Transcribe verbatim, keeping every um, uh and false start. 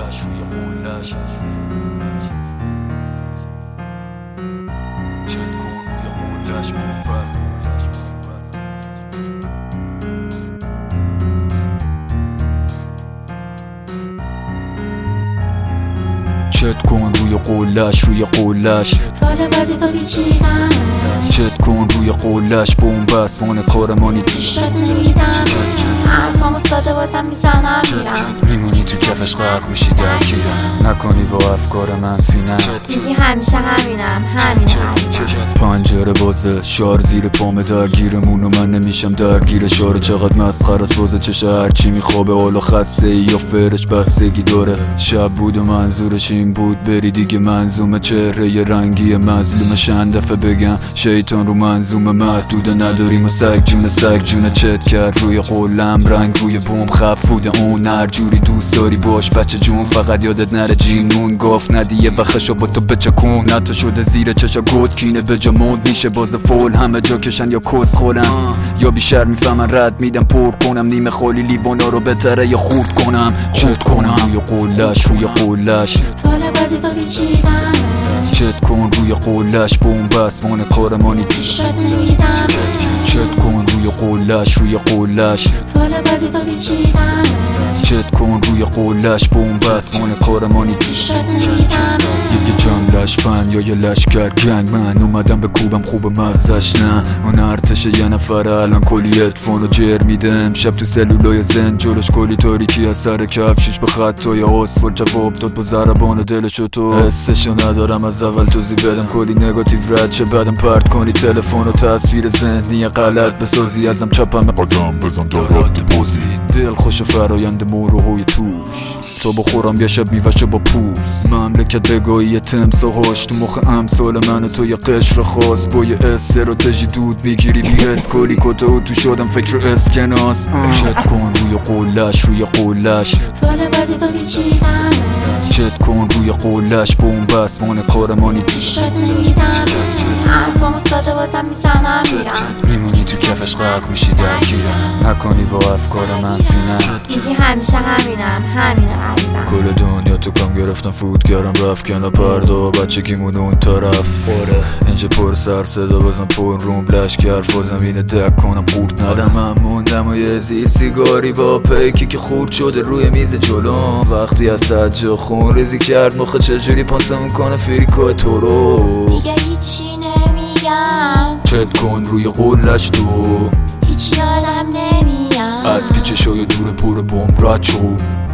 قولش روی قولش چت کن روی قولش بومبست چت کن روی قولش روی قولش رول بازی تو پیچیدم چت کن روی قولش بومبست مانه کارمانی پیشت نمیدم حرفامو ساده بازم میزنم میرم میمونی تو کفش غرق میشی درگیرم نکنی با افکار منفی نه میگی همیشه همینم همینه پنجره بازه شار زیر پامه درگیرمون و من نمیشم درگیر شار چقدر مسخره است بازه چشه هرچی میخوابه حالا خسته ای یا فرش بستگی داره شب بود و منظورش این بود بری دیگه منظومه چهره ی رنگی مظلومه چند دفعه بگم شیطان رو منظومه محدوده نداریم و سگ جون سگ جون چت کرد روی قولم رنگ روی بوم خفوده اون هر جوری دوست داری باش بچه جون فقط یادت نره جینون گاف ندی یه وقتشو با تو بچکون نتا شده زیر چشا گود کینه به جا موند میشه باز فول همه جا کشن یا کس خورم یا بیشتر میفهمن رد میدم پر کنم نیمه خالی لیوانا رو بهتره یا خورد کنم چت کنم روی قولش روی قولش رول بازی تو پیچیدم چت کن روی قولش بومبست مانه کارمانی پیشت نمیدم چت کن روی قولش روی قولش رول بازی تو پیچیدم چت کن روی قولش بومبست مانه کارمانی پیشت نمیدم یه جملش فن یا یه لشکر گنگ من اومدم به کوبم خوب مزش نه اون ارتش یه نفره الان کلی ادفون رو جر میده امشب تو سلولای زن جلوش کلی تاریکی از سر کفشش به خطای آسفال جواب داد با ضربان دلشو تو حسشو ندارم از اول توضیح بدم کلی نگاتیو رد شه بعدم پرت کنی تلفن و تصویر ذهنی غلط بسازی ازم چپم قدم بزن تا رد بازی دل خوش فرایند موروهای توش تا بخورم یه شب میوشه با پوست مملکت بگاهی تمساهاش تو مخ امثال من و تو یه قشر خاص با یه استراتژی دود میگیری بی حس کلی کتا تو شدم فکر اسکناس چت کن روی قولش روی قولش رول بازی تو پیچیدم چت کن روی قولش بومبست مانه کارمانی پیشت نمیدم حرفامو ساده بازم میزنم میرم میمونی تو کفش غرق میشی درگیرم نکنی با افکار منفی نه میگی همیشه همینم همینه عزیزم کل دنیا تو کام گرفتم فوت کردم رفت کنه پردا بچگیمون اون طرف اینجا پر سر صدا بازم پر روم لشکر فازم اینه دک کنم قورت ندم من موندم و یه زیر سیگاری با پیکی که خورد شده روی میز جلوم وقتی از سجا خون ریزی کرد مخه چجوری پاسمون کنه فریکای تو رو دیگه هیچی نمیگم چت کن روی قولش تو هیچ یادم نمیاد از پیچ شای دور پر بوم رد شو